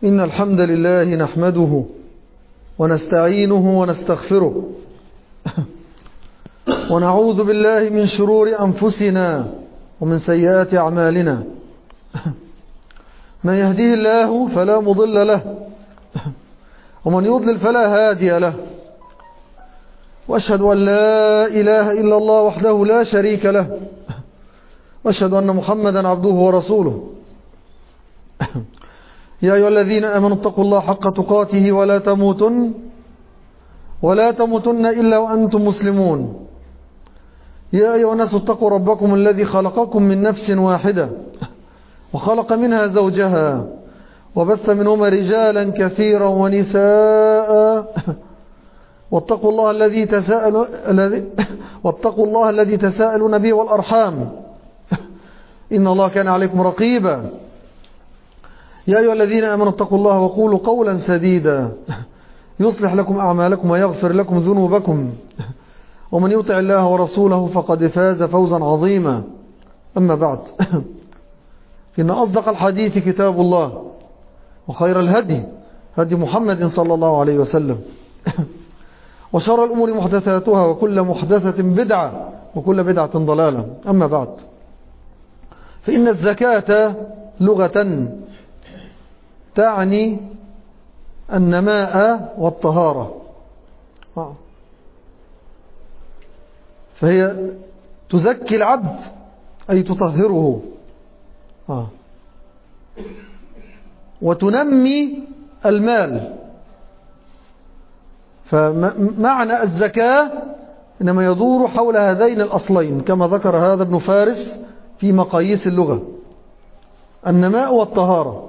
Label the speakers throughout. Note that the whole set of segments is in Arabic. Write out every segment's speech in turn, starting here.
Speaker 1: إن الحمد لله نحمده ونستعينه ونستغفره ونعوذ بالله من شرور أنفسنا ومن سيئات أعمالنا. من يهديه الله فلا مضل له ومن يضلل فلا هادي له، وأشهد أن لا إله إلا الله وحده لا شريك له، وأشهد أن محمدا عبده ورسوله. يا أيها الذين آمنوا اتقوا الله حق تقاته ولا تموتن إلا وأنتم مسلمون. يا أيها الناس اتقوا ربكم الذي خلقكم من نفس واحدة وخلق منها زوجها وبث منهما رجالا كثيرا ونساء، واتقوا الله الذي تساءلون به والأرحام، إن الله كان عليكم رقيبا. يا أيها الذين آمنوا اتقوا الله وقولوا قولا سديدا يصلح لكم أعمالكم ويغفر لكم ذنوبكم، ومن يطع الله ورسوله فقد فاز فوزا عظيما. أما بعد، إن أصدق الحديث كتاب الله، وخير الهدي هدي محمد صلى الله عليه وسلم، وشر الأمور محدثاتها، وكل محدثة بدعة، وكل بدعة ضلالة. أما بعد، فإن الزكاة لغة تعني النماء والطهارة، فهي تزكي العبد أي تطهره، وتنمي المال. فمعنى الزكاة إنما يدور حول هذين الأصلين، كما ذكر هذا ابن فارس في مقاييس اللغة: النماء والطهارة.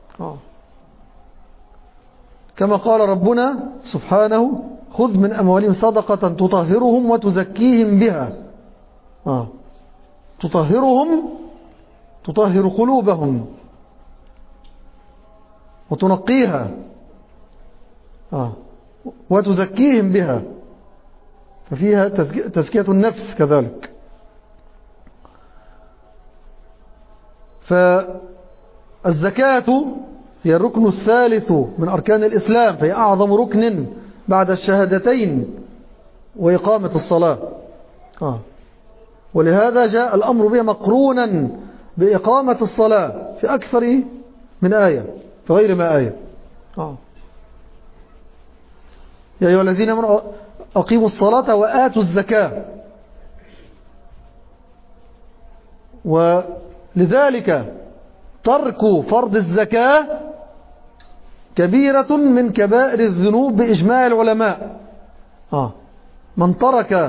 Speaker 1: كما قال ربنا سبحانه: خذ من أموالهم صدقة تطهرهم وتزكيهم بها. تطهرهم، تطهر قلوبهم وتنقيها، وتزكيهم بها، ففيها تزكية النفس كذلك. فالزكاة هي الركن الثالث من أركان الإسلام، فهي أعظم ركن بعد الشهادتين وإقامة الصلاة. ولهذا جاء الأمر بها مقرونا بإقامة الصلاة في أكثر من آية، في غير ما آية. يا أيها الذين آمنوا أقيموا الصلاة وآتوا الزكاة. ولذلك ترك فرض الزكاة كبيرة من كبائر الذنوب بإجماع العلماء. من ترك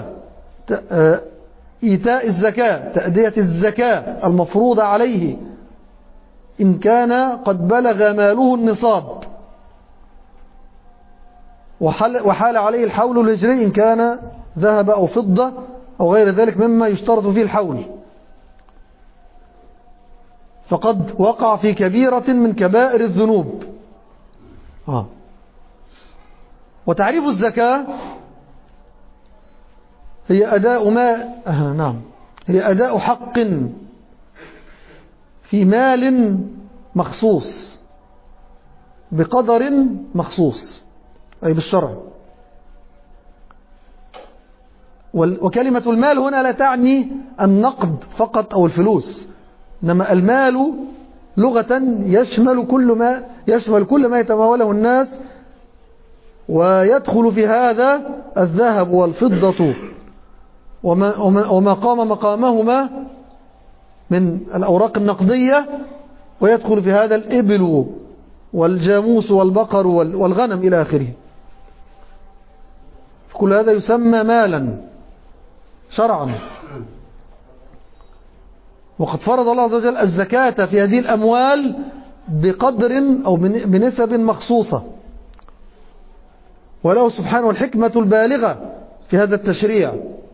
Speaker 1: إيتاء الزكاة، تأدية الزكاة المفروضة عليه، إن كان قد بلغ ماله النصاب وحال عليه الحول الهجري، إن كان ذهب أو فضة أو غير ذلك مما يشترط فيه الحول، فقد وقع في كبيرة من كبائر الذنوب. وتعريف الزكاة هي أداء حق في مال مخصوص بقدر مخصوص، أي بالشرع. وكلمة المال هنا لا تعني النقد فقط أو الفلوس، إنما المال لغة يشمل كل ما يتماوله الناس، ويدخل في هذا الذهب والفضة وما قام مقامهما من الأوراق النقدية، ويدخل في هذا الإبل والجاموس والبقر والغنم إلى آخره. كل هذا يسمى مالا شرعا. وقد فرض الله عز وجل الزكاة في هذه الأموال بقدر أو بنسب مخصوصة، وله سبحانه الحكمة البالغة في هذا التشريع.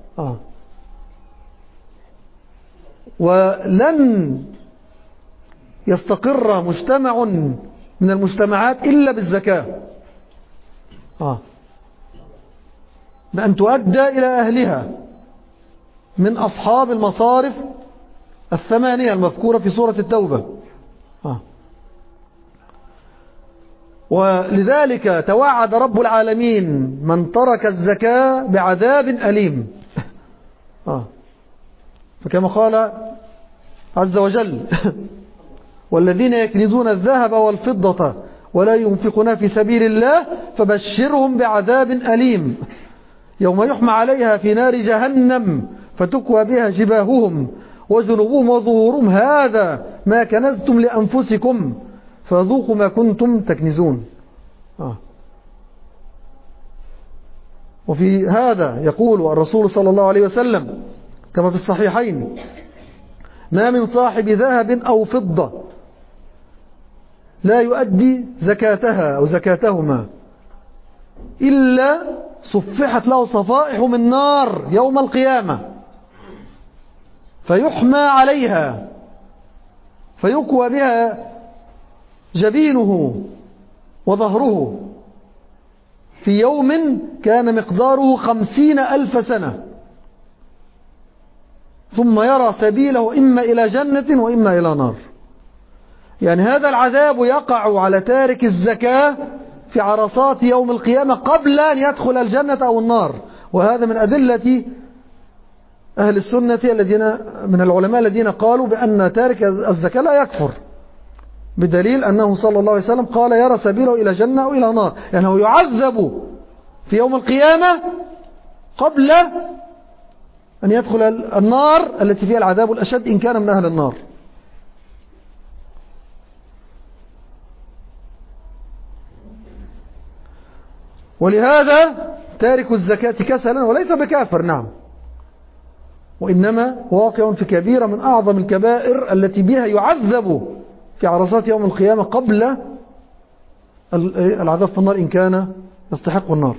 Speaker 1: ولن يستقر مجتمع من المجتمعات إلا بالزكاة، بأن تؤدى إلى أهلها من أصحاب المصارف الثمانية المذكورة في سورة التوبة. ولذلك توعد رب العالمين من ترك الزكاة بعذاب أليم. فكما قال عز وجل والذين يكنزون الذهب والفضة ولا ينفقون في سبيل الله فبشرهم بعذاب أليم يوم يحمى عليها في نار جهنم فتكوى بها جباههم وجنوبهم وظهورهم هذا ما كنزتم لأنفسكم فذوقوا ما كنتم تكنزون. وفي هذا يقول الرسول صلى الله عليه وسلم كما في الصحيحين ما من صاحب ذهب أو فضة لا يؤدي زكاتها أو زكاتهما إلا صفحت له صفائح من نار يوم القيامة فيحمى عليها فيكوى بها جبينه وظهره في يوم كان مقداره 50,000 سنة ثم يرى سبيله إما إلى جنة وإما إلى نار. يعني هذا العذاب يقع على تارك الزكاة في عرصات يوم القيامة قبل أن يدخل الجنة أو النار. وهذا من أدلة أهل السنة الذين من العلماء الذين قالوا بأن تارك الزكاة لا يكفر بدليل أنه صلى الله عليه وسلم قال يرى سبيله إلى جنة أو إلى نار. يعني هو يعذب في يوم القيامة قبل أن يدخل النار التي فيها العذاب الأشد إن كان من أهل النار. ولهذا تارك الزكاة كسلا وليس بكافر نعم، وإنما واقع في كبيرة من أعظم الكبائر التي بها يعذب في عرصات يوم القيامة قبل العذاب في النار إن كان يستحق النار.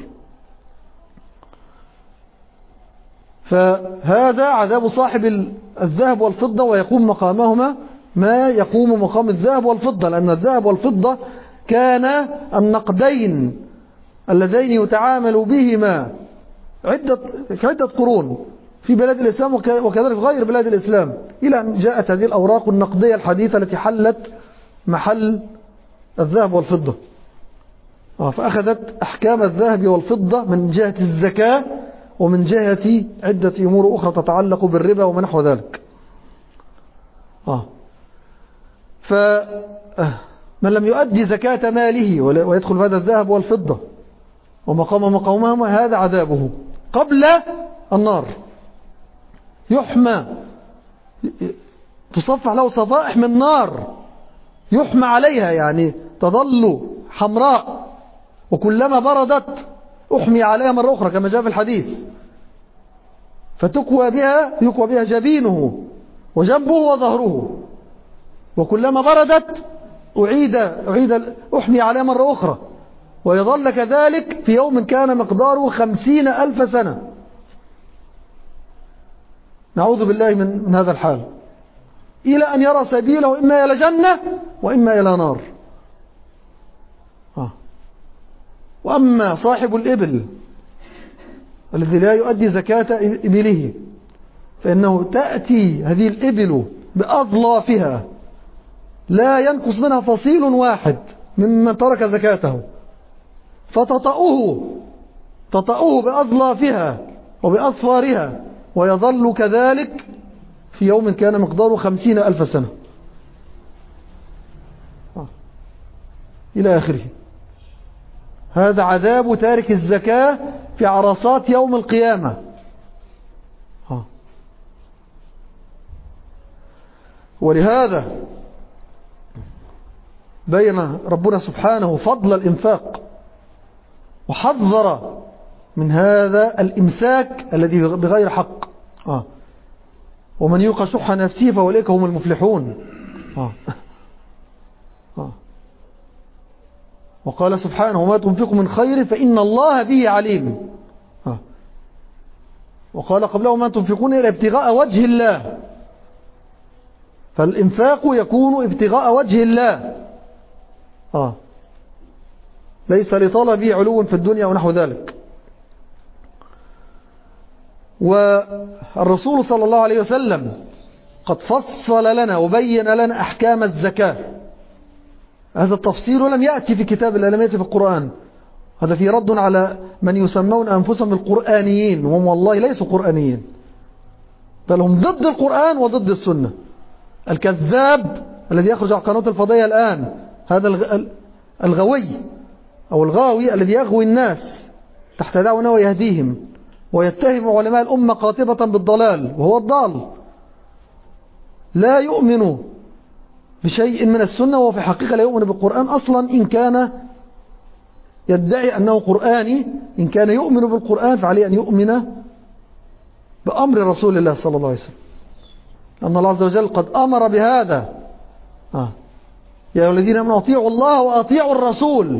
Speaker 1: فهذا عذاب صاحب الذهب والفضة ويقوم مقامهما ما يقوم مقام الذهب والفضة، لأن الذهب والفضة كان النقدين اللذين يتعامل بهما في عدة قرون في بلاد الإسلام وكذلك في غير بلاد الإسلام إلى أن جاءت هذه الأوراق النقدية الحديثة التي حلت محل الذهب والفضة. فأخذت أحكام الذهب والفضة من جهة الزكاة ومن جهة عدة أمور أخرى تتعلق بالربا وما نحو ذلك. فمن لم يؤدي زكاة ماله ويدخل في هذا الذهب والفضة ومقامهما هذا عذابه قبل النار. يحمى تصفح له صفائح من نار يحمى عليها يعني تظل حمراء وكلما بردت أحمي عليها مرة أخرى كما جاء في الحديث فتكوى بها جبينه وجنبه وظهره وكلما بردت أحمي عليها مرة أخرى ويظل كذلك في يوم كان مقداره 50,000 سنة. نعوذ بالله من هذا الحال إلى أن يرى سبيله إما إلى جنة وإما إلى نار. وأما صاحب الإبل الذي لا يؤدي زكاة إبله فإنه تأتي هذه الإبل بأضلافها لا ينقص منها فصيل واحد ممن ترك زكاته فتطأه بأضلافها وبأصفارها ويظل كذلك في يوم كان مقداره 50,000 سنة إلى آخره. هذا عذاب تارك الزكاة في عرصات يوم القيامة. ولهذا بين ربنا سبحانه فضل الإنفاق وحذر من هذا الإمساك الذي بغير حق. ومن يوق شح نفسه فأولئك هم المفلحون. وقال سبحانه وما تنفقوا من خير فإن الله به عليم. وقال قبله ما تنفقون إلى ابتغاء وجه الله، فالإنفاق يكون ابتغاء وجه الله ليس لطلب علو في الدنيا ونحو ذلك. والرسول صلى الله عليه وسلم قد فصل لنا وبين لنا أحكام الزكاة هذا التفصيل لم يأتي في كتاب الله، لم يأتي في القرآن. هذا في رد على من يسمون أنفسهم القرآنيين، وهم والله ليسوا قرآنيين، بل هم ضد القرآن وضد السنة. الكذاب الذي يخرج على قناة الفضائية الآن، هذا الغوي أو الغاوي الذي يغوي الناس تحت دعوة ويهديهم، ويتهم علماء الأمة قاطبة بالضلال، وهو الضال، لا يؤمن بشيء من السنة، وفي حقيقة لا يؤمن بالقرآن أصلا. إن كان يدعي أنه قرآني، إن كان يؤمن بالقرآن فعليه أن يؤمن بأمر رسول الله صلى الله عليه وسلم، أن الله عز وجل قد أمر بهذا. يا أيها الذين آمنوا أطيعوا الله وأطيعوا الرسول.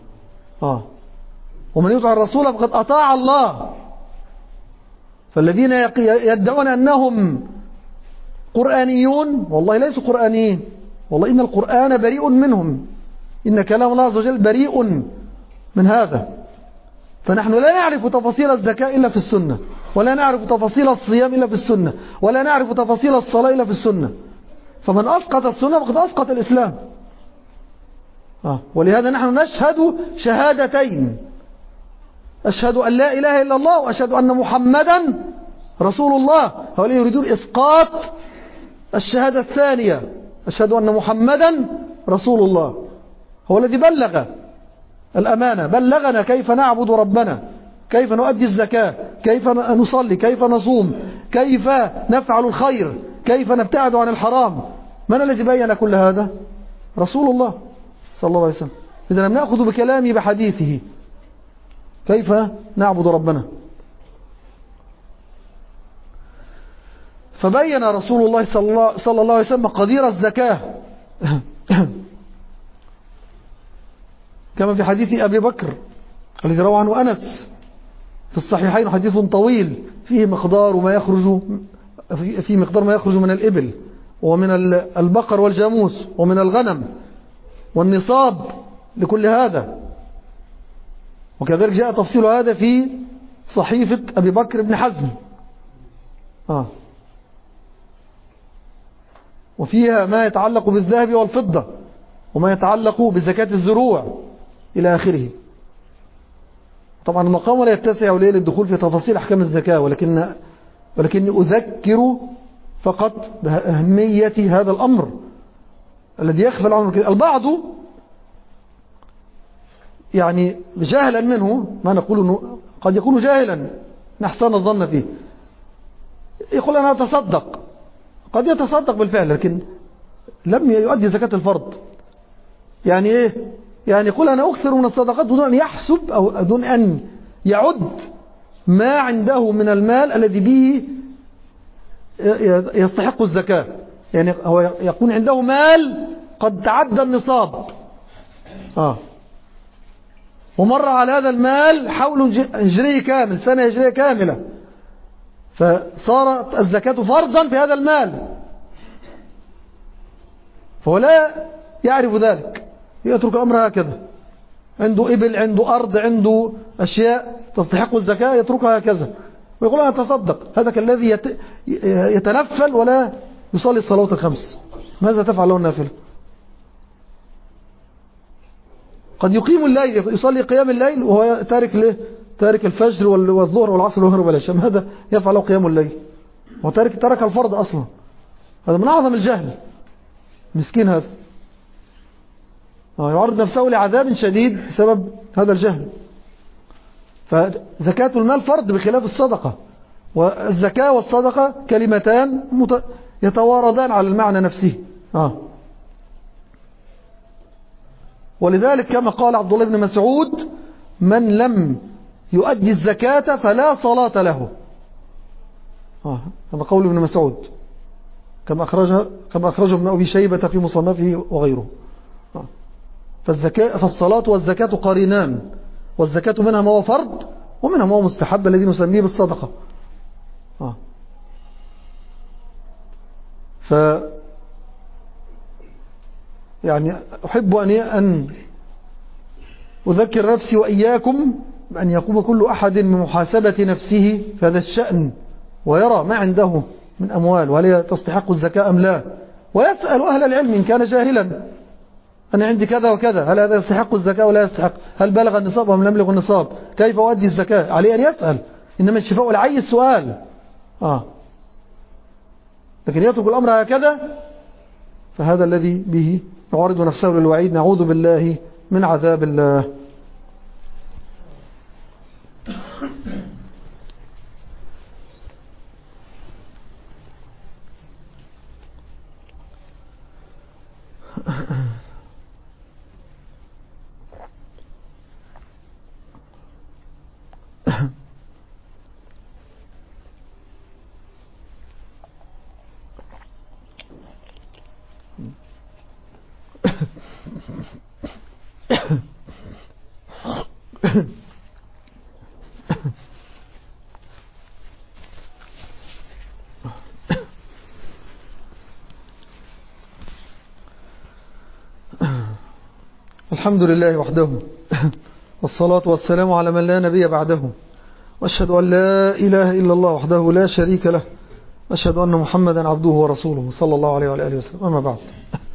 Speaker 1: ومن يطع الرسول فقد أطاع الله. فالذين يدعون أنهم قرآنيون والله ليسوا قرآنيين، والله إن القرآن بريء منهم، إن كلام الله عز وجل بريء من هذا. فنحن لا نعرف تفاصيل الزكاة إلا في السنة، ولا نعرف تفاصيل الصيام إلا في السنة، ولا نعرف تفاصيل الصلاة إلا في السنة. فمن أسقط السنة فقد أسقط الإسلام. ولهذا نحن نشهد شهادتين، أشهد أن لا إله إلا الله وأشهد أن محمدا رسول الله. هؤلاء يريدون إسقاط الشهادة الثانية، أشهد أن محمدا رسول الله. هو الذي بلغ الأمانة، بلغنا كيف نعبد ربنا، كيف نؤدي الزكاة، كيف نصلي، كيف نصوم، كيف نفعل الخير، كيف نبتعد عن الحرام. من الذي بين كل هذا؟ رسول الله صلى الله عليه وسلم. إذا لم نأخذ بكلامه بحديثه كيف نعبد ربنا. فبين رسول الله صلى الله عليه وسلم قدير الزكاة كما في حديث أبي بكر الذي روى عنه أنس في الصحيحين، حديث طويل فيه مقدار ما يخرج من الإبل ومن البقر والجاموس ومن الغنم والنصاب لكل هذا. وكذلك جاء تفصيل هذا في صحيفة أبي بكر بن حزم. وفيها ما يتعلق بالذهب والفضة، وما يتعلق بزكاة الزروع إلى آخره. طبعا المقام لا يتسع وليه للدخول في تفاصيل أحكام الزكاة، ولكني أذكر فقط بأهمية هذا الأمر الذي يخفى الأمر. البعض يعني جاهلا منه، ما نقول أنه قد يكون جاهلا نحسن الظن فيه، يقول أنا أتصدق، قد يتصدق بالفعل لكن لم يؤدي زكاة الفرض. يعني إيه؟ يعني يقول أنا أكثر من الصدقات بدون أن يحسب أو بدون أن يعد ما عنده من المال الذي به يستحق الزكاة. يعني هو يكون عنده مال قد تعدى النصاب، ومر على هذا المال حول هجري كامل، سنة هجرية كاملة، فصارت الزكاة فرضا في هذا المال، فهو لا يعرف ذلك، يترك الأمر هكذا. عنده إبل، عنده أرض، عنده أشياء تستحق الزكاة، يتركها هكذا ويقول أنا أتصدق. هذا كالذي يتنفل ولا يصلي الصلوات الخمس. ماذا تفعل له النافلة؟ قد يقيم الليل، يصلي قيام الليل وهو تارك الفجر والظهر والعصر والمغرب والعشاء. ماذا يفعل له قيام الليل؟ ترك الفرض أصلا. هذا من أعظم الجهل، مسكين هذا، يعرض نفسه لعذاب شديد بسبب هذا الجهل. فزكاة المال فرض بخلاف الصدقة، والزكاة والصدقة كلمتان يتواردان على المعنى نفسه. ولذلك كما قال عبد الله بن مسعود من لم يؤدي الزكاة فلا صلاة له. هذا قول ابن مسعود كما أخرجه ابن أبي شيبة في مصنفه وغيره. فالصلاة والزكاة قارنان، والزكاة منها ما هو فرض ومنها ما هو مستحب الذي نسميه بالصدقة. يعني أحب أن أذكر نفسي وإياكم بأن يقوم كل أحد بمحاسبة نفسه في هذا الشأن، ويرى ما عنده من أموال وهل تستحق الزكاة أم لا، ويسأل أهل العلم إن كان جاهلا أنا عندي كذا وكذا، هل هذا يستحق الزكاة ولا يستحق؟ هل بلغ النصاب أم لم يبلغ النصاب؟ كيف أؤدي الزكاة؟ عليه أن يسأل. إنما الشفاء العي السؤال. لكن يترك الأمر هكذا، فهذا الذي به يعرض نفسه للوعيد. نعوذ بالله من عذاب الله. الحمد لله وحده، والصلاة والسلام على من لا نبي بعده، وأشهد أن لا إله إلا الله وحده لا شريك له، أشهد أن محمدا عبده ورسوله صلى الله عليه وآله وسلم. أما بعد،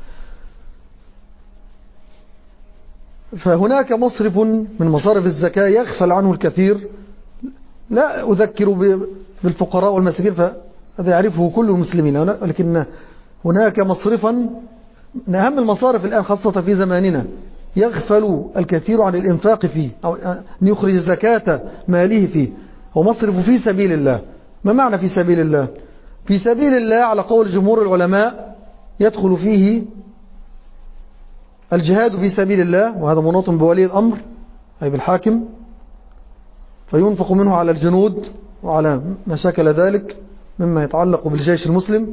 Speaker 1: فهناك مصرف من مصارف الزكاة يغفل عنه الكثير. لا أذكر بالفقراء والمساكين، فهذا يعرفه كل المسلمين، لكن هناك مصرفا من أهم المصارف الآن خاصة في زماننا يغفل الكثير عن الإنفاق فيه، أو أن يخرج زكاة ماله فيه. هو مصرف في سبيل الله. ما معنى في سبيل الله؟ في سبيل الله على قول جمهور العلماء يدخل فيه الجهاد في سبيل الله، وهذا مناط بولي الأمر أي بالحاكم، فينفق منه على الجنود وعلى ما شكل ذلك مما يتعلق بالجيش المسلم.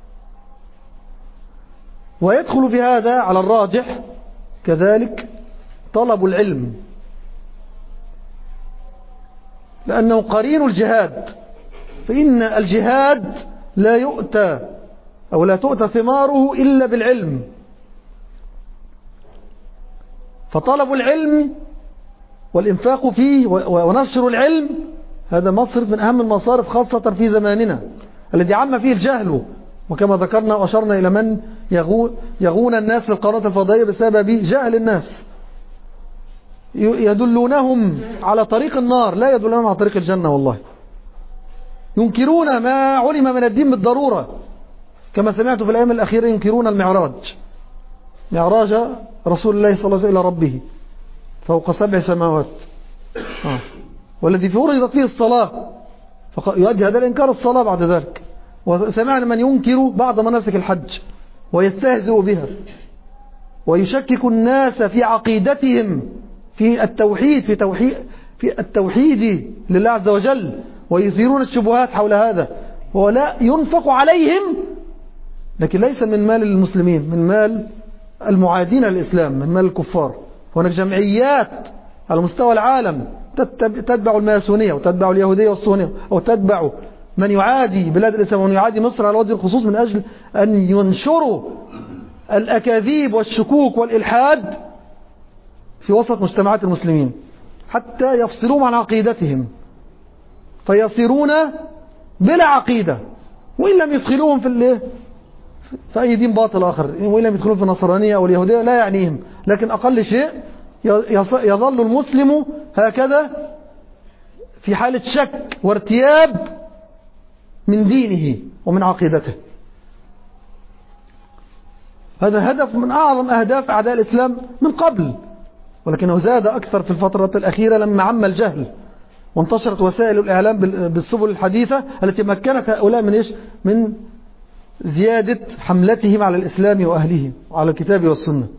Speaker 1: ويدخل في هذا على الراجح كذلك طلب العلم، لأنه قرين الجهاد، فإن الجهاد لا يؤتى أو لا تؤتى ثماره إلا بالعلم. فطلب العلم والإنفاق فيه ونشر العلم هذا مصرف من أهم المصارف خاصة في زماننا الذي عم فيه الجهل، وكما ذكرنا وأشرنا إلى من يغون الناس في القنوات الفضائية بسبب جهل الناس، يدلونهم على طريق النار لا يدلونهم على طريق الجنة. والله ينكرون ما علم من الدين بالضرورة، كما سمعت في الأيام الأخيرة ينكرون معراج رسول الله صلى الله عليه وسلم إلى ربه فوق 7 سماوات، والذي فرضت فيه الصلاة، فيؤدي هذا الإنكار الصلاة بعد ذلك. وسمعنا من ينكر بعض مناسك الحج ويستهزئ بها ويشكك الناس في عقيدتهم في التوحيد لله عز وجل، ويثيرون الشبهات حول هذا، ولا ينفق عليهم، لكن ليس من مال المسلمين، من مال المعادين للإسلام، من مال الكفار. هناك جمعيات على مستوى العالم تتبع الماسونية وتتبع اليهودية والصهيونية، أو تتبع من يعادي بلاد الإسلام ومن يعادي مصر على وجه الخصوص، من أجل أن ينشروا الأكاذيب والشكوك والإلحاد في وسط مجتمعات المسلمين حتى يفصلوهم عن عقيدتهم، فيصيرون بلا عقيدة، وإن لم يدخلوهم في أي دين باطل آخر، وإن لم يدخلوهم في النصرانية أو اليهودية لا يعنيهم، لكن أقل شيء يظل المسلم هكذا في حالة شك وارتياب من دينه ومن عقيدته. هذا هدف من أعظم أهداف أعداء الإسلام من قبل، ولكنه زاد أكثر في الفترة الأخيرة لما عم الجهل وانتشرت وسائل الإعلام بالسبل الحديثة التي مكنت هؤلاء من زيادة حملتهم على الإسلام وأهله وعلى الكتاب والسنة.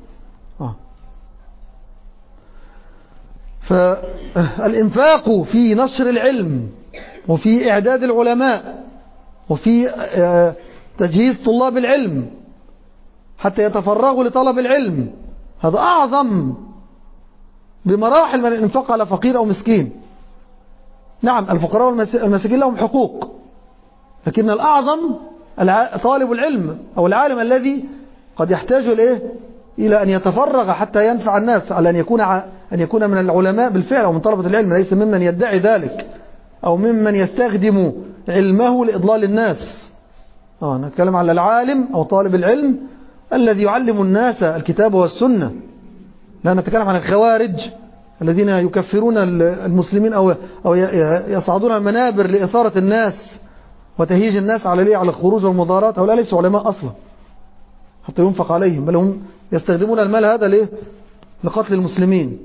Speaker 1: فالإنفاق في نشر العلم وفي إعداد العلماء وفي تجهيز طلاب العلم حتى يتفرغوا لطلب العلم، هذا أعظم بمراحل من الإنفاق على فقير أو مسكين. نعم الفقراء والمساكين لهم حقوق، لكن الأعظم طالب العلم أو العالم الذي قد يحتاج إلى أن يتفرغ حتى ينفع الناس، على أن يكون من العلماء بالفعل أو من طلبة العلم، ليس ممن يدعي ذلك أو ممن يستخدم علمه لإضلال الناس. نتكلم على العالم أو طالب العلم الذي يعلم الناس الكتاب والسنة. لا نتكلم عن الخوارج الذين يكفرون المسلمين أو يصعدون المنابر لإثارة الناس وتهيج الناس على الخروج والمظاهرات. هؤلاء ليسوا علماء أصلا حتى ينفق عليهم، بل هم يستخدمون المال هذا ليه؟ لقتل المسلمين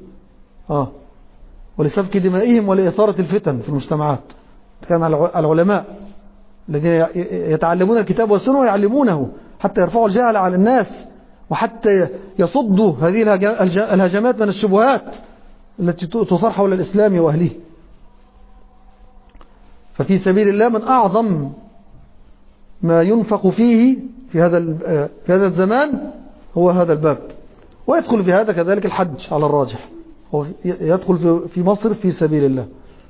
Speaker 1: ولسفك دمائهم ولإثارة الفتن في المجتمعات. كان على العلماء الذين يتعلمون الكتاب والسنة ويعلمونه حتى يرفعوا الجهل على الناس وحتى يصدوا هذه الهجمات من الشبهات التي تصار حول الإسلام وأهله. ففي سبيل الله من أعظم ما ينفق فيه في هذا الزمان هو هذا الباب. ويدخل في هذا كذلك الحج على الراجح، هو يدخل في مصر في سبيل الله.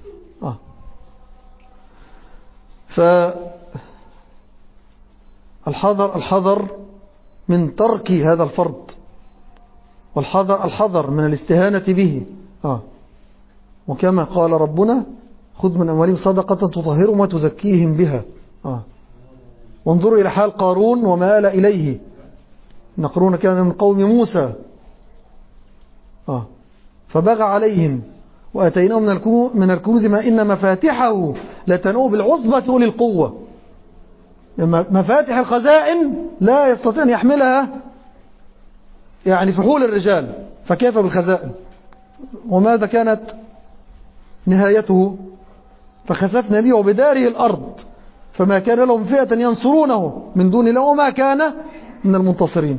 Speaker 1: فالحذر من ترك هذا الفرض، والحذر من الاستهانة به. وكما قال ربنا: خذ من أموالهم صدقة تطهرهم وتزكيهم بها. وانظروا إلى حال قارون وما آل إليه. إن قارون كان من قوم موسى فبغى عليهم وأتيناهم من الكنوز ما إن مفاتحه لتنوء بالعصبة أولي القوة. مفاتح الخزائن لا يستطيع أن يحملها يعني فحول الرجال، فكيف بالخزائن؟ وماذا كانت نهايته؟ فخسفنا به وبداره الأرض فما كان لهم فئة ينصرونه من دون الله وما كان من المنتصرين.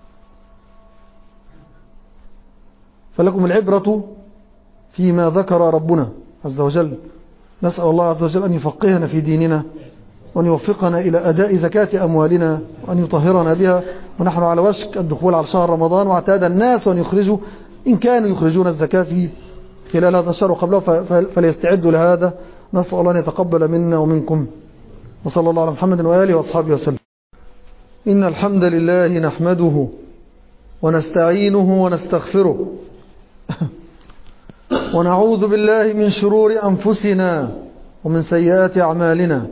Speaker 1: فلكم العبرة فيما ذكر ربنا عز وجل. نسأل الله عز وجل أن يفقهنا في ديننا وأن يوفقنا إلى أداء زكاة أموالنا وأن يطهرنا بها. ونحن على وشك الدخول على شهر رمضان، واعتاد الناس أن يخرجوا إن كانوا يخرجون الزكاة في خلال هذا الشهر وقبله فليستعدوا لهذا. نسأل الله أن يتقبل منا ومنكم، وصلى الله على محمد وآله وأصحابه وسلم. إن الحمد لله نحمده ونستعينه ونستغفره ونعوذ بالله من شرور أنفسنا ومن سيئات أعمالنا.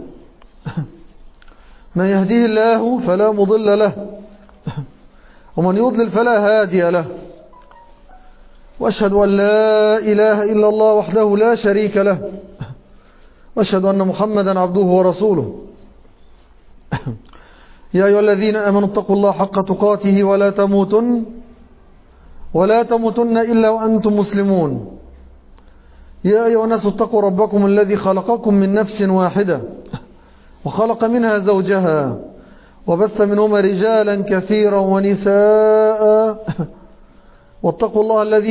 Speaker 1: من يهديه الله فلا مضل له ومن يضلل فلا هادي له. وأشهد أن لا إله إلا الله وحده لا شريك له، وأشهد أن محمدا عبده ورسوله. يا أيها الذين آمنوا اتقوا الله حق تقاته ولا تموتن إلا وأنتم مسلمون. يا أيها الناس اتقوا ربكم الذي خلقكم من نفس واحدة وخلق منها زوجها وبث منهما رجالا كثيرا ونساء واتقوا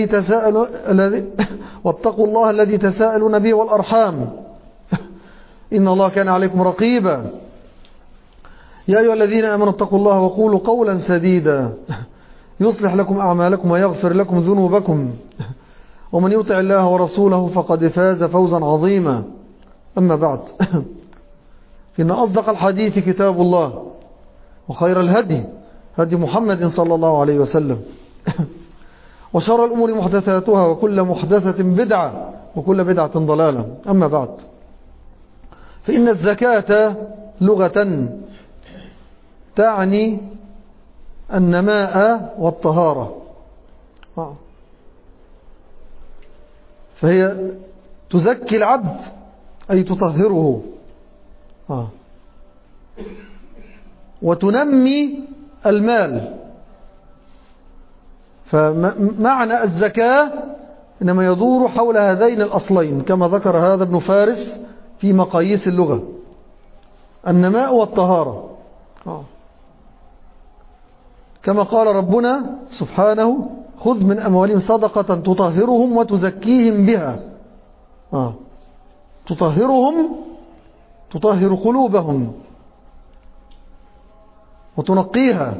Speaker 1: الله الذي تساءلون به والأرحام إن الله كان عليكم رقيبا. يا أيها الذين آمنوا اتقوا الله وقولوا قولا سديدا يصلح لكم أعمالكم ويغفر لكم ذنوبكم، ومن يطع الله ورسوله فقد فاز فوزا عظيما. أما بعد، فإن أصدق الحديث كتاب الله، وخير الهدي هدي محمد صلى الله عليه وسلم، وشر الأمور محدثاتها وكل محدثة بدعة وكل بدعة ضلالة. أما بعد، فإن الزكاة لغة تعني النماء والطهارة، فهي تزكي العبد أي تطهره، وتنمي المال. فمعنى الزكاة إنما يدور حول هذين الأصلين كما ذكر هذا ابن فارس في مقاييس اللغة: النماء والطهارة. كما قال ربنا سبحانه: خذ من أموالهم صدقة تطهرهم وتزكيهم بها. تطهرهم، تطهر قلوبهم وتنقيها،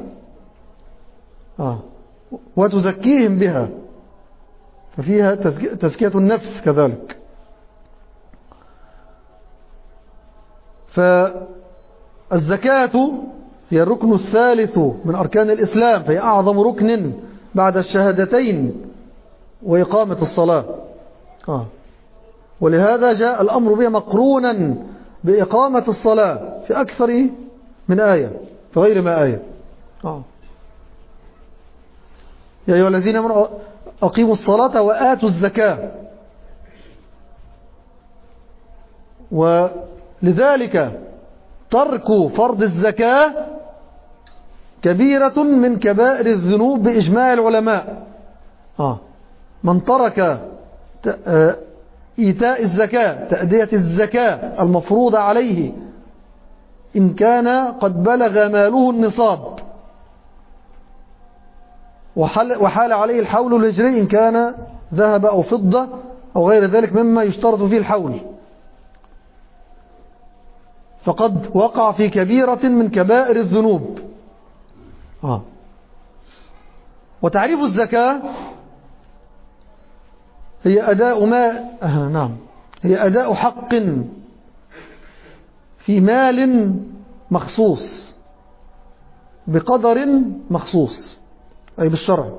Speaker 1: وتزكيهم بها، ففيها تزكية النفس كذلك. فالزكاة هي الركن الثالث من أركان الإسلام، فهي أعظم ركن بعد الشهادتين وإقامة الصلاة. ولهذا جاء الأمر بها مقرونا بإقامة الصلاة في أكثر من آية، في غير ما آية. يا أيها الذين آمنوا أقيموا الصلاة وآتوا الزكاة. ولذلك ترك فرض الزكاة كبيرة من كبائر الذنوب بإجماع العلماء. من ترك إيتاء الزكاة، تأدية الزكاة المفروضة عليه إن كان قد بلغ ماله النصاب وحال عليه الحول الهجري إن كان ذهب أو فضة أو غير ذلك مما يشترط فيه الحول، فقد وقع في كبيرة من كبائر الذنوب. وتعريف الزكاة هي أداء هي أداء حق في مال مخصوص بقدر مخصوص، أي بالشرع.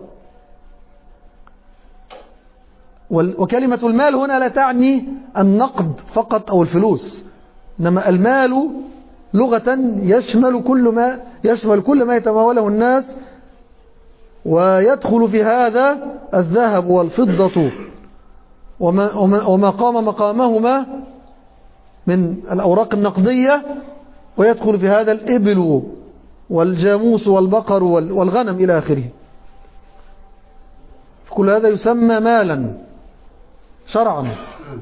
Speaker 1: وكلمة المال هنا لا تعني النقد فقط أو الفلوس، إنما المال لغة يشمل كل ما يتموله الناس، ويدخل في هذا الذهب والفضة وما قام مقامهما من الأوراق النقدية، ويدخل في هذا الإبل والجاموس والبقر والغنم إلى آخره. كل هذا يسمى مالا شرعا.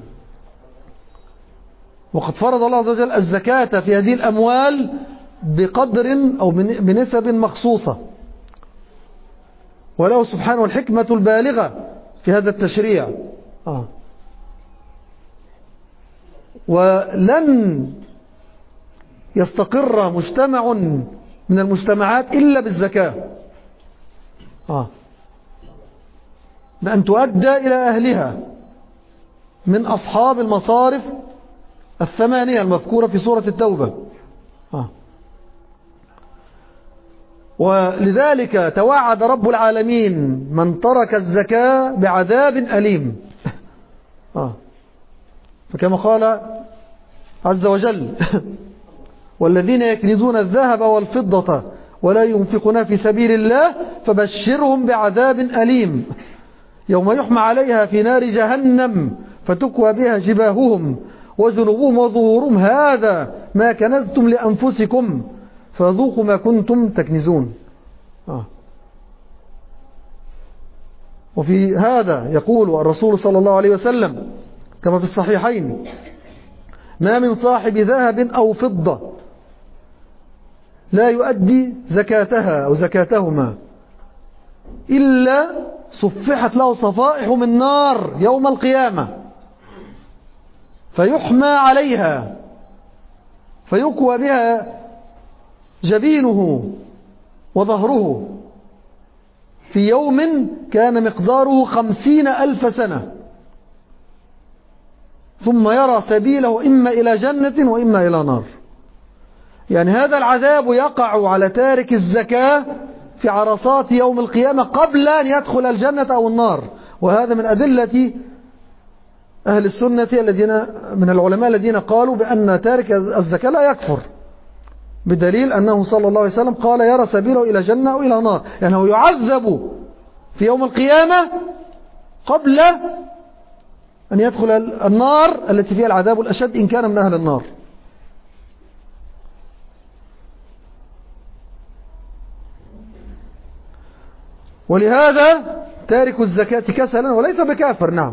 Speaker 1: وقد فرض الله عز وجل الزكاة في هذه الأموال بقدر أو بنسب مخصوصة، وله سبحانه الحكمة البالغة في هذا التشريع. ولن يستقر مجتمع من المجتمعات إلا بالزكاة، بأن تؤدى إلى أهلها من أصحاب المصارف 8 المذكورة في سورة التوبة. ولذلك توعد رب العالمين من ترك الزكاة بعذاب أليم. فكما قال عز وجل: والذين يكنزون الذهب والفضة ولا ينفقون في سبيل الله فبشرهم بعذاب أليم يوم يحمى عليها في نار جهنم فتكوى بها جباههم وجنوبهم وظهورهم هذا ما كنزتم لأنفسكم فذوقوا ما كنتم تكنزون. وفي هذا يقول الرسول صلى الله عليه وسلم كما في الصحيحين: ما من صاحب ذهب أو فضة لا يؤدي زكاتها أو زكاتهما إلا صفحت له صفائح من نار يوم القيامة فيحمى عليها فيكوى بها جبينه وظهره في يوم كان مقداره 50,000 سنة، ثم يرى سبيله إما إلى جنة وإما إلى نار. يعني هذا العذاب يقع على تارك الزكاة في عرصات يوم القيامة قبل أن يدخل الجنة أو النار. وهذا من أدلة أهل السنة الذين من العلماء الذين قالوا بأن تارك الزكاة لا يكفر، بدليل أنه صلى الله عليه وسلم قال: يرى سبيله إلى جنة أو إلى نار، يعني هو يعذب في يوم القيامة قبل أن يدخل النار التي فيها العذاب الأشد إن كان من أهل النار. ولهذا تارك الزكاة كسلا وليس بكافر، نعم،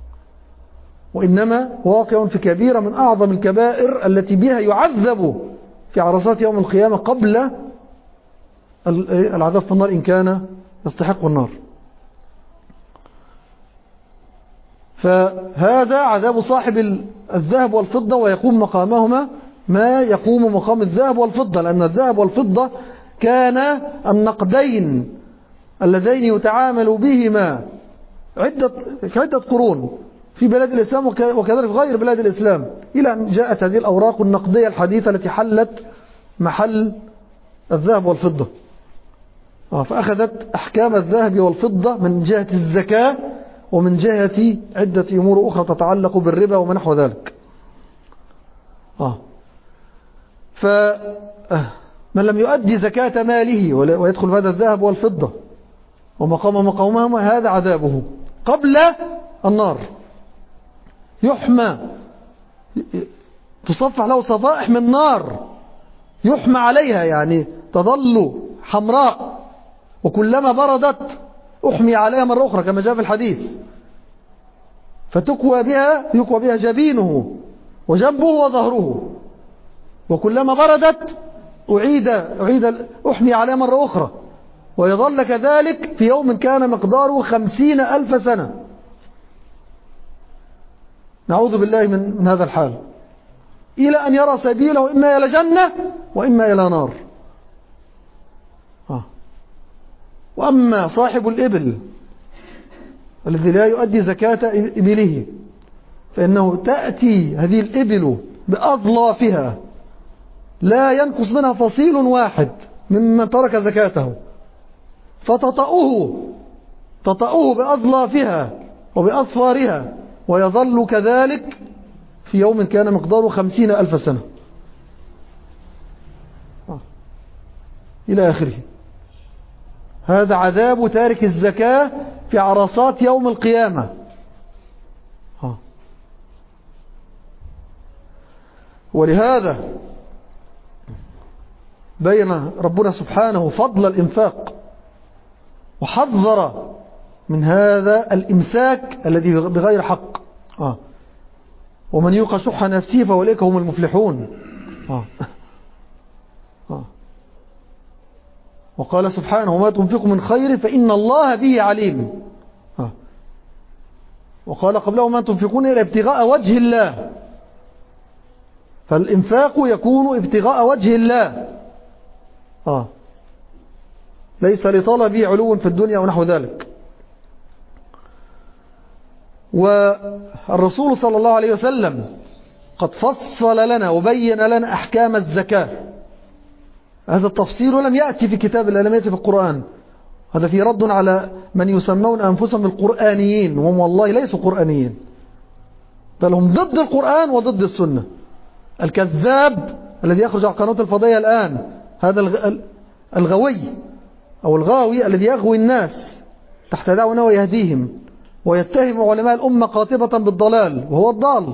Speaker 1: وإنما واقع في كبيرة من أعظم الكبائر التي بها يعذب في عرصات يوم القيامة قبل العذاب في النار إن كان يستحق النار. فهذا عذاب صاحب الذهب والفضة، ويقوم مقامهما ما يقوم مقام الذهب والفضة، لأن الذهب والفضة كان النقدين اللذين يتعامل بهما في عدة قرون في بلاد الإسلام وكذلك في غير بلاد الإسلام، إلى أن جاءت هذه الأوراق النقدية الحديثة التي حلت محل الذهب والفضة. فأخذت أحكام الذهب والفضة من جهة الزكاة ومن جهة عدة أمور أخرى تتعلق بالربا وما نحو ذلك. فمن لم يؤدي زكاة ماله ويدخل هذا الذهب والفضة ومقام مقامهما هذا عذابه قبل النار. يحمى، تصفح له صفائح من نار يحمى عليها، يعني تظل حمراء، وكلما بردت أحمي عليها مرة أخرى كما جاء في الحديث، فتكوى بها جبينه وجنبه وظهره، وكلما بردت أحمي عليها مرة أخرى، ويظل كذلك في يوم كان مقداره 50,000 سنة. نعوذ بالله من هذا الحال، إلى أن يرى سبيله إما إلى جنة وإما إلى نار. وأما صاحب الإبل الذي لا يؤدي زكاة إبله، فإنه تأتي هذه الإبل بأضلافها لا ينقص منها فصيل واحد ممن ترك زكاته، فتطأه بأضلافها وبأظفارها، ويظل كذلك في يوم كان مقداره 50,000 سنة إلى آخره. هذا عذاب تارك الزكاة في عرصات يوم القيامة. ولهذا بين ربنا سبحانه فضل الإنفاق، وحذر من هذا الإمساك الذي بغير حق. ومن يوق شح نفسه فأولئك هم المفلحون. وقال سبحانه وما تنفقوا من خير فإن الله به عليم. وقال قبله ما تنفقون إلى ابتغاء وجه الله، فالإنفاق يكون ابتغاء وجه الله، ليس لطلب علو في الدنيا ونحو ذلك. والرسول صلى الله عليه وسلم قد فصل لنا وبين لنا أحكام الزكاة. هذا التفصيل لم يأتي في كتاب الله، لم يأتي في القرآن. هذا في رد على من يسمون أنفسهم القرآنيين، وهم والله ليسوا قرآنيين، بل هم ضد القرآن وضد السنة. الكذاب الذي يخرج على قناة الفضائية الآن، هذا الغوي أو الغاوي الذي يغوي الناس تحت دعوة ويهديهم، ويتهم علماء الأمة قاطبة بالضلال، وهو الضال،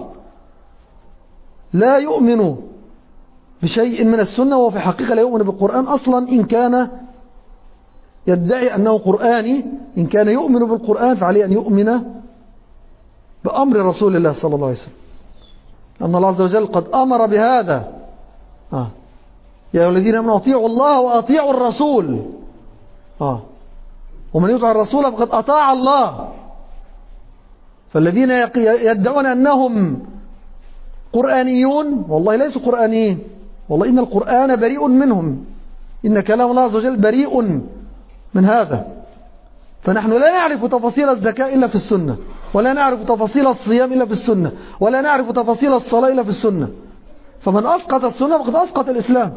Speaker 1: لا يؤمن بشيء من السنة، وهو في حقيقة لا يؤمن بالقرآن أصلا. إن كان يدعي أنه قرآني، إن كان يؤمن بالقرآن فعليه أن يؤمن بأمر رسول الله صلى الله عليه وسلم، أن الله عز وجل قد أمر بهذا. يا أيها الذين آمنوا أطيعوا الله وأطيعوا الرسول. ومن يطع الرسول فقد أطاع الله. فالذين يدعون أنهم قرآنيون والله ليسوا قرآنيين، والله إن القرآن بريء منهم، إن كلام الله عز وجل بريء من هذا. فنحن لا نعرف تفاصيل الزكاة إلا في السنة، ولا نعرف تفاصيل الصيام إلا في السنة، ولا نعرف تفاصيل الصلاة إلا في السنة. فمن أسقط السنة فقد أسقط الإسلام.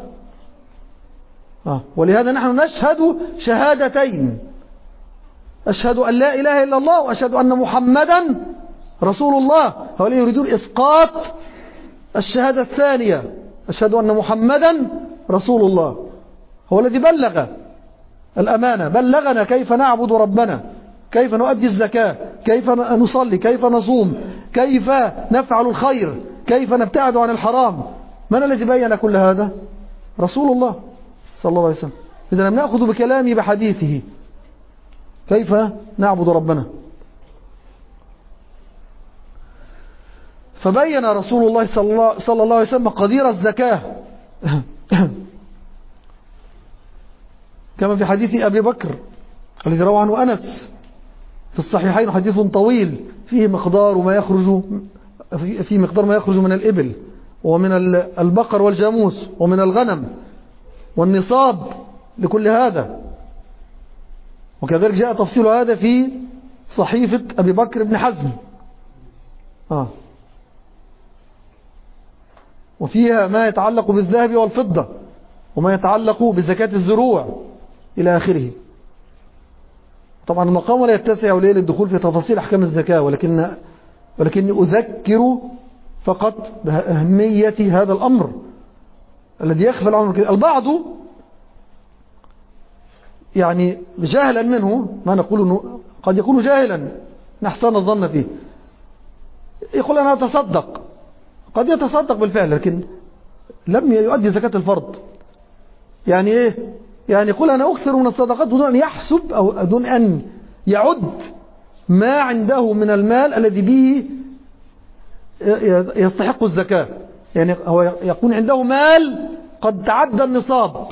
Speaker 1: ولهذا نحن نشهد شهادتين، أشهد أن لا إله إلا الله وأشهد أن محمدا رسول الله. هؤلاء يريدون إسقاط الشهادة الثانية، أشهد أن محمدا رسول الله. هو الذي بلغ الأمانة، بلغنا كيف نعبد ربنا، كيف نؤدي الزكاة، كيف نصلي، كيف نصوم، كيف نفعل الخير، كيف نبتعد عن الحرام. من الذي بين كل هذا؟ رسول الله صلى الله عليه وسلم. إذا لم نأخذ بكلامه بحديثه كيف نعبد ربنا. فبين رسول الله صلى الله عليه وسلم قدير الزكاة كما في حديث أبي بكر الذي روى عنه أنس في الصحيحين، حديث طويل فيه مقدار ما يخرج من الإبل ومن البقر والجاموس ومن الغنم والنصاب لكل هذا. وكذلك جاء تفصيل هذا في صحيفة أبي بكر بن حزم، وفيها ما يتعلق بالذهب والفضة، وما يتعلق بزكاة الزروع إلى آخره. طبعا المقام لا يتسع وليه للدخول في تفاصيل أحكام الزكاة، ولكني أذكر فقط بأهمية هذا الأمر الذي يخفى عنه. البعض يعني جاهلا منه، ما نقول أنه قد يكون جاهلا نحسن الظن فيه، يقول أنا أتصدق، قد يتصدق بالفعل لكن لم يؤدي زكاة الفرض. يعني إيه؟ يعني يقول أنا أكثر من الصدقات دون أن يحسب أو دون أن يعد ما عنده من المال الذي به يستحق الزكاة. يعني هو يكون عنده مال قد تعدى النصاب،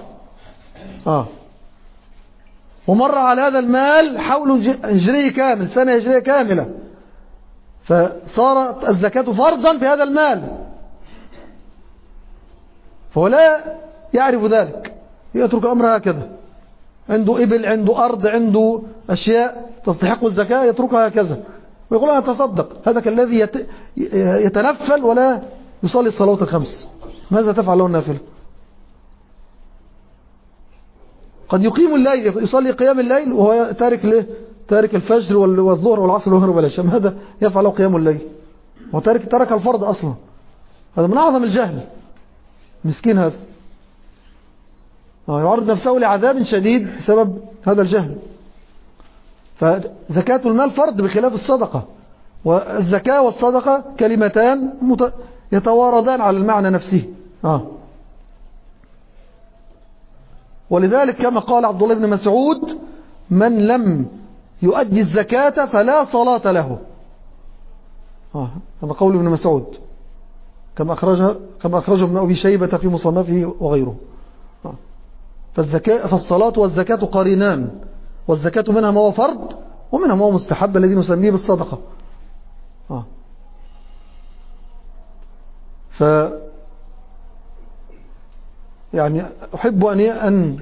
Speaker 1: ومر على هذا المال حول هجري كامل، سنة هجرية كاملة، فصارت الزكاة فرضا في هذا المال، فهو لا يعرف ذلك، يترك الأمر هكذا. عنده إبل، عنده أرض، عنده أشياء تستحق الزكاة، يتركها هكذا ويقول أنا أتصدق. هذا كالذي يتنفل ولا يصلي الصلوات الخمس. ماذا تفعل له النافلة؟ قد يقيم الليل، يصلي قيام الليل وهو تارك الفجر والظهر والعصر والمغرب والعشاء. ماذا يفعل له قيام الليل؟ ترك الفرض أصلا. هذا من أعظم الجهل، مسكين هذا، يعرض نفسه لعذاب شديد بسبب هذا الجهل. فزكاة المال فرض بخلاف الصدقة، والزكاة والصدقة كلمتان يتواردان على المعنى نفسه. ولذلك كما قال عبد الله بن مسعود من لم يؤدي الزكاة فلا صلاة له. هذا قول ابن مسعود كما أخرجه ابن أبي شيبة في مصنفه وغيره. فالصلاة والزكاة قرينان، والزكاة منها ما هو فرض ومنها ما هو مستحب الذي نسميه بالصدقة. يعني أحب أن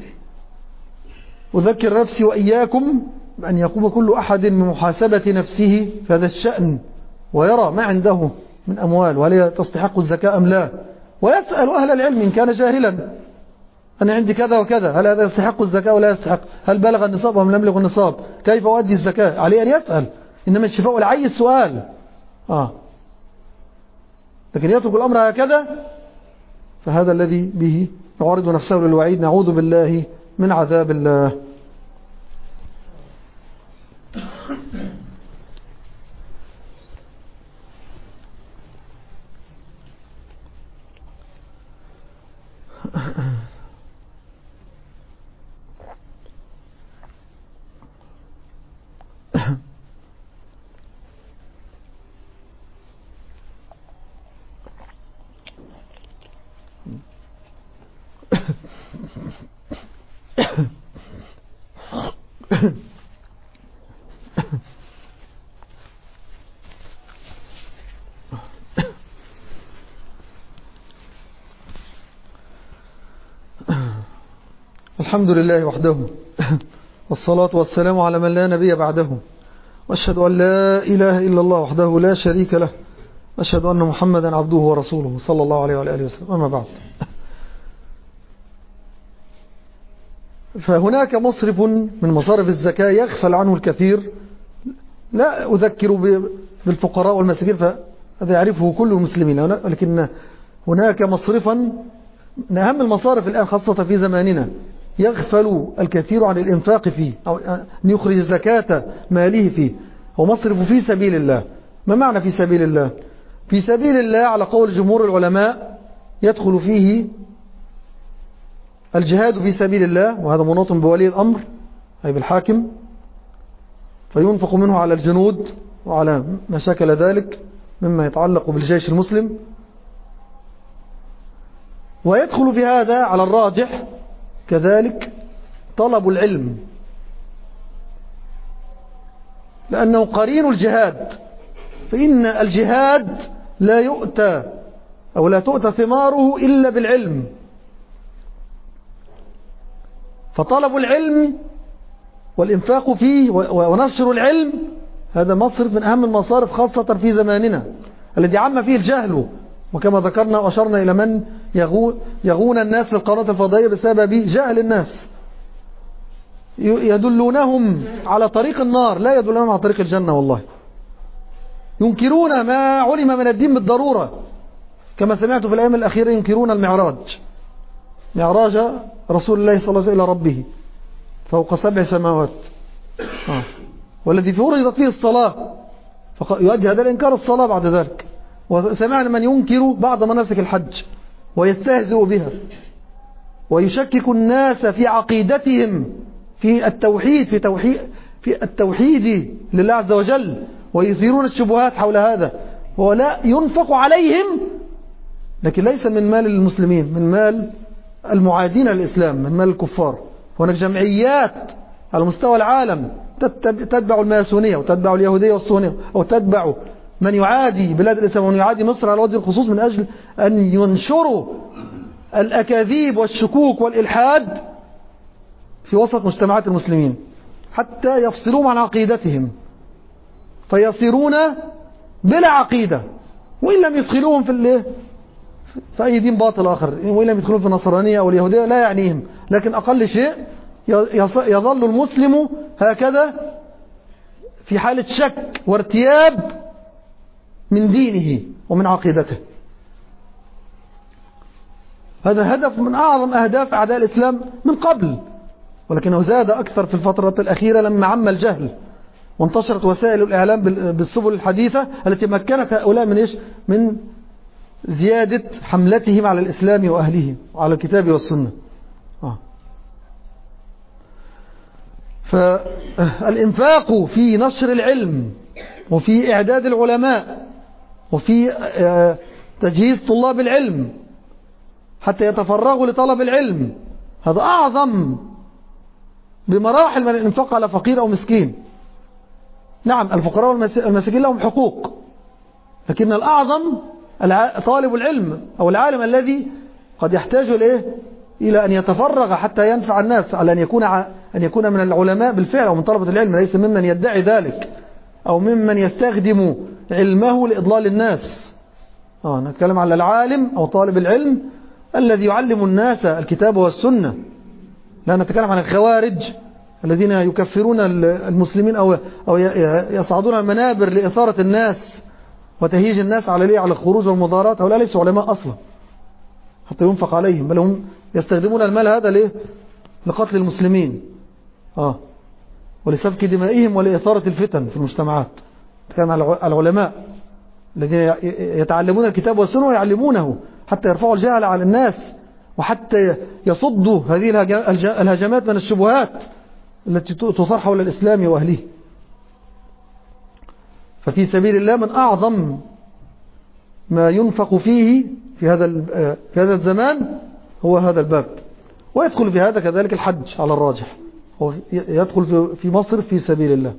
Speaker 1: أذكر نفسي وإياكم بأن يقوم كل أحد بمحاسبة نفسه في هذا الشأن، ويرى ما عنده من أموال وهل تستحق الزكاة أم لا، ويسأل أهل العلم إن كان جاهلا أنا عندي كذا وكذا، هل هذا يستحق الزكاة ولا يستحق، هل بلغ النصاب أم لم يبلغ النصاب، كيف أؤدي الزكاة. عليه أن يسأل، إنما الشفاء العي السؤال. لكن يترك الأمر هكذا فهذا الذي به يعرض نفسه للوعيد. نعوذ بالله من عذاب الله. الحمد لله وحده، والصلاة والسلام على من لا نبي بعده، وأشهد أن لا إله إلا الله وحده لا شريك له، وأشهد أن محمدا عبده ورسوله صلى الله عليه وآله وسلم. أما بعد، فهناك مصرف من مصارف الزكاة يغفل عنه الكثير. لا أذكر بالفقراء والمساكين فهذا يعرفه كل المسلمين، لكن هناك مصرفا من أهم المصارف الآن خاصة في زماننا يغفل الكثير عن الإنفاق فيه، أو أن يخرج زكاة ماله فيه. هو مصرف في سبيل الله. ما معنى في سبيل الله؟ في سبيل الله على قول جمهور العلماء يدخل فيه الجهاد في سبيل الله، وهذا مناط بولي الأمر أي بالحاكم، فينفق منه على الجنود وعلى ما شكل ذلك مما يتعلق بالجيش المسلم. ويدخل في هذا على الراجح كذلك طلب العلم، لأنه قرين الجهاد، فإن الجهاد لا يؤتى أو لا تؤتى ثماره إلا بالعلم. فطلب العلم والإنفاق فيه ونشر العلم هذا مصرف من أهم المصارف خاصة في زماننا الذي عم فيه الجهل، وكما ذكرنا وأشرنا إلى من يغون الناس في القناة الفضائية بسبب جهل الناس، يدلونهم على طريق النار لا يدلونهم على طريق الجنة. والله ينكرون ما علم من الدين بالضرورة، كما سمعت في الأيام الأخيرة ينكرون المعراج، معراج رسول الله صلى الله عليه وسلم إلى ربه، فوق 7 سماوات. والذي فرضت فيه الصلاة يؤدي هذا الإنكار الصلاة بعد ذلك. وسمعنا من ينكر بعض مناسك الحج ويستهزئ بها ويشكك الناس في عقيدتهم في التوحيد لله عز وجل، ويثيرون الشبهات حول هذا، ولا ينفق عليهم، لكن ليس من مال المسلمين، من مال المعادين للإسلام، من مال الكفار. هناك جمعيات على مستوى العالم تتبع الماسونية وتتبع اليهودية والصهيونية، أو تتبع من يعادي بلاد الإسلام ومن يعادي مصر على وجه الخصوص، من أجل أن ينشروا الأكاذيب والشكوك والإلحاد في وسط مجتمعات المسلمين حتى يفصلوهم عن عقيدتهم، فيصيرون بلا عقيدة، وإن لم يدخلوهم في أي دين باطل آخر، وإن لم يدخلوهم في النصرانية أو اليهودية لا يعنيهم، لكن أقل شيء يظل المسلم هكذا في حالة شك وارتياب من دينه ومن عقيدته. هذا هدف من أعظم أهداف أعداء الإسلام من قبل، ولكنه زاد أكثر في الفترة الأخيرة لما عم الجهل وانتشرت وسائل الإعلام بالسبل الحديثة التي مكنت هؤلاء من زيادة حملتهم على الإسلام وأهله وعلى الكتاب والسنة. فالإنفاق في نشر العلم وفي إعداد العلماء وفي تجهيز طلاب العلم حتى يتفرغوا لطلب العلم، هذا أعظم بمراحل من الإنفاق على فقير أو مسكين. نعم الفقراء والمساكين لهم حقوق، لكن الأعظم طالب العلم أو العالم الذي قد يحتاج إلى أن يتفرغ حتى ينفع الناس، على أن يكون من العلماء بالفعل أو من طلبة العلم، ليس ممن يدعي ذلك أو ممن يستخدم علمه لإضلال الناس. نتكلم على العالم أو طالب العلم الذي يعلم الناس الكتاب والسنة، لا نتكلم عن الخوارج الذين يكفرون المسلمين أو يصعدون المنابر لإثارة الناس وتهيج الناس على الخروج والمظاهرات. هؤلاء ليسوا علماء أصلا حتى ينفق عليهم، بل هم يستخدمون المال هذا لقتل المسلمين ولسفك دمائهم ولإثارة الفتن في المجتمعات. نتكلم على العلماء الذين يتعلمون الكتاب والسنة ويعلمونه حتى يرفعوا الجهل على الناس، وحتى يصدوا هذه الهجمات من الشبهات التي تصار حول الإسلام وأهله. ففي سبيل الله من أعظم ما ينفق فيه في هذا الزمان هو هذا الباب، ويدخل في هذا كذلك الحج على الراجح، هو يدخل في مصر في سبيل الله.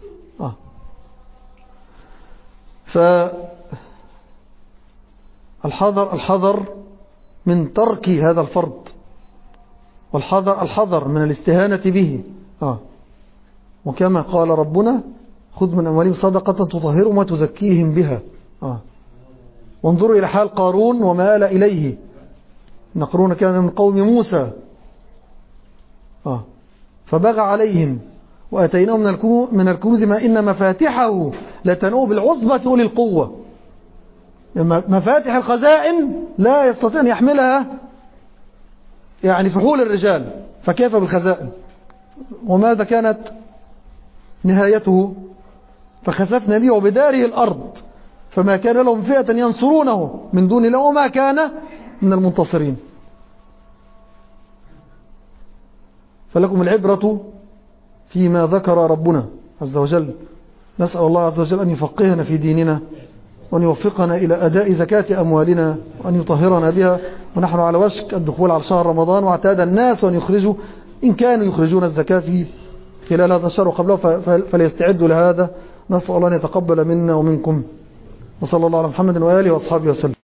Speaker 1: الحذر من ترك هذا الفرض، الحذر من الاستهانة به. وكما قال ربنا: خذ من أموالهم صدقة تطهرهم وتزكيهم بها. وانظروا إلى حال قارون وما آل إليه، إن قارون كان من قوم موسى فبغى عليهم وأتيناهم من الكنوز ما إن مفاتحه لتنوء بالعصبة أولي القوة. مفاتح الخزائن لا يستطيع أن يحملها فحول الرجال، فكيف بالخزائن؟ وماذا كانت نهايته؟ فخسفنا به وبداره الأرض فما كان لهم فئة ينصرونه من دون الله وما كان من المنتصرين. فلكم العبرة فيما ذكر ربنا عز وجل. نسأل الله عز وجل أن يفقهنا في ديننا، وأن يوفقنا إلى أداء زكاة أموالنا، وأن يطهرنا بها ونحن على وشك الدخول على شهر رمضان، واعتاد الناس وأن يخرجوا إن كانوا يخرجون الزكاة في خلال هذا الشهر وقبله فليستعدوا لهذا. نسأل الله أن يتقبل منا ومنكم، وصلى الله على محمد وآله وأصحابه وسلم.